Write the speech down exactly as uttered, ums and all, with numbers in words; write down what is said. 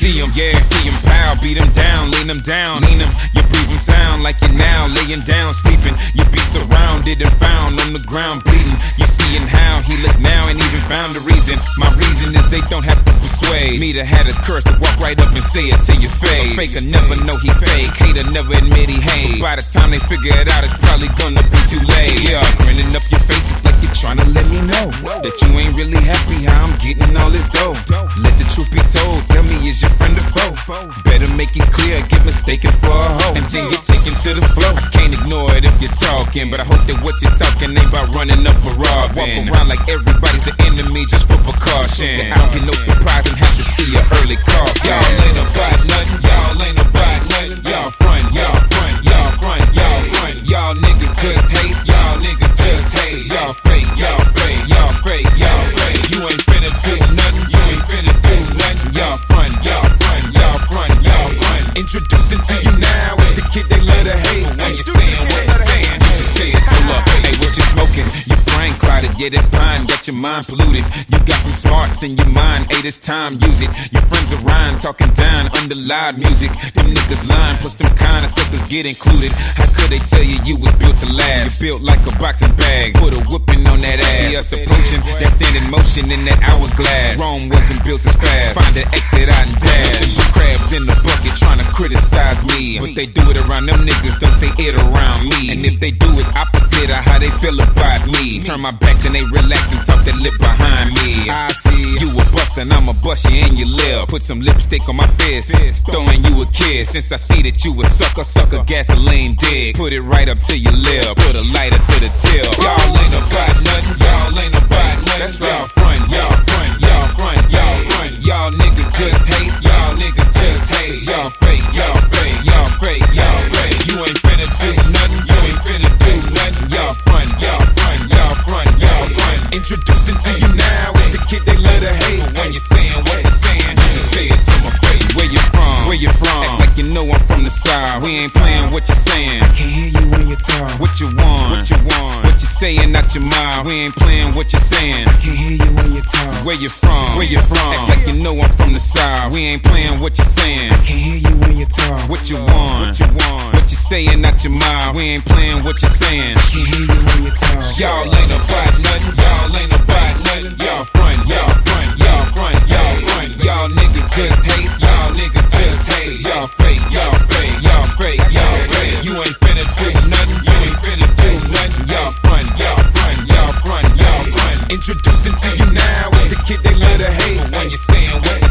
see him, yeah. You see him pow, beat him down, lean him down, lean him. You breathe him sound like you're now laying down, sleeping. You be surrounded and found on the ground bleeding. You seeing how he look now and even found the reason. My reason is they don't have to persuade me to have the courage to walk right up and say it to your face. A faker never know he fake, hater never admit he hate. By the time they figure it out, it's probably gonna be too late. Yeah, grinning up your face, it's like you're trying to let me know that you ain't really happy how I'm getting all this dough. Let the truth be told, tell me is your friend or foe? Better make it clear, get mistaken for a hoe, and then get taken to the flow. I can't ignore it if you're talking, but I hope that what you're talking ain't about running up or robbing. Walk around like everybody's the enemy just for precaution. I don't get no surprise and have to see a early call. Y'all ain't about nothing, y'all ain't about nothing. Y'all front, y'all front, y'all front, y'all front. Y'all niggas just hate, y'all niggas just hate. Y'all fake, y'all fake, y'all fake, y'all fake. You ain't finna do nothing, you ain't finna do nothing. Y'all front, y'all front, y'all front, y'all front. Introducing to you now is the kid they love to hate. When you're saying what you're saying, you should say it to love. Hey, what you smoking? Your brain clouded, yeah, that pine got your mind polluted. You got some smarts in your mind, hey, this time, use it. Your friends are rhyme, talking down under loud music. Them niggas lying, plus them kind of suckers get included. How could they tell you you was built to last? You built like a boxing bag, put a whooping on that ass. See us approaching, that sand in motion in that hourglass. Rome wasn't built as fast, find an exit out and dash. The crabs in the bucket trying to criticize me, but they do it around them niggas, don't say it around me. And if they do, it's opposite of how they feel about me. Turn my back, then they relax and talk that lip behind me. I see you a bust and I'ma bust you in your lip. Put some lipstick on my fist, throwing you a kiss. Since I see that you a sucker, sucker gasoline dick. Put it right up to your lip, put a lighter to the tip. Y'all ain't about nothing, y'all ain't about nothing. Y'all front, y'all front, y'all front, y'all front. Y'all niggas just hate, y'all niggas just hate. Y'all fake, y'all fake, y'all fake, y'all fake. You ain't finna do nothing, you ain't finna do nothing. Y'all front, y'all front, y'all front, y'all front. Introducing to you now is the kid they love to hate. When you're saying what you're saying, you say it to my face. Where you from? Where you from? Act like you know I'm from the side. We ain't playing what you're saying. I can't hear you when you talk. What you want? What you want? What you saying out your mouth? We ain't playing what you're saying. I can't hear you when you talk. Where you from? Where you from? Act like you know I'm from the side. We ain't playing what you're saying. I can't hear you when you talk. What you want? What you want? What you saying out your mouth? We ain't playing what you're saying. I can't hear you when you talk. Y'all ain't about nothing. Y'all ain't about nothing. Y'all front, y'all front, y'all front, y'all front. Y'all niggas just hate. Y'all niggas just hate. Y'all fake, y'all fake, y'all fake, y'all fake. You ain't finna do nothing. You ain't finna do nothing. Y'all front, y'all front, y'all front, y'all front. Introducing to you now is the kid they love to hate. When you're saying what